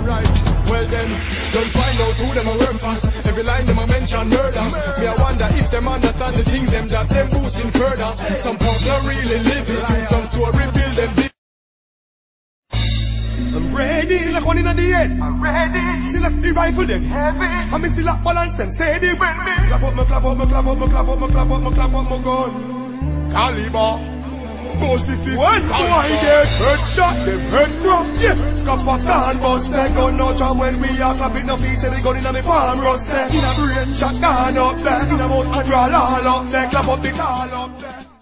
alright. Well then, don't find out who them a work for. Every line them a mention murder. Me I wonder if them understand the things them that them boosting further. Some punk not really live it, some story build them. I'm ready. Still like one in the head. I'm ready. Still like the rifle them heavy. And me still like balance them steady. When me clap up, me clap up, me clap up, me clap up, me clap up, me clap up, my gun. Caliber. Most if you want boy get hurt shot, them hurt crop, yeah. Scupper can't bust that gun no jam when we are clapping no feet. Say the gun in a me palm rust there. In a brain shot gone up there. In a mouth and draw all up there. Clap up the tall up there.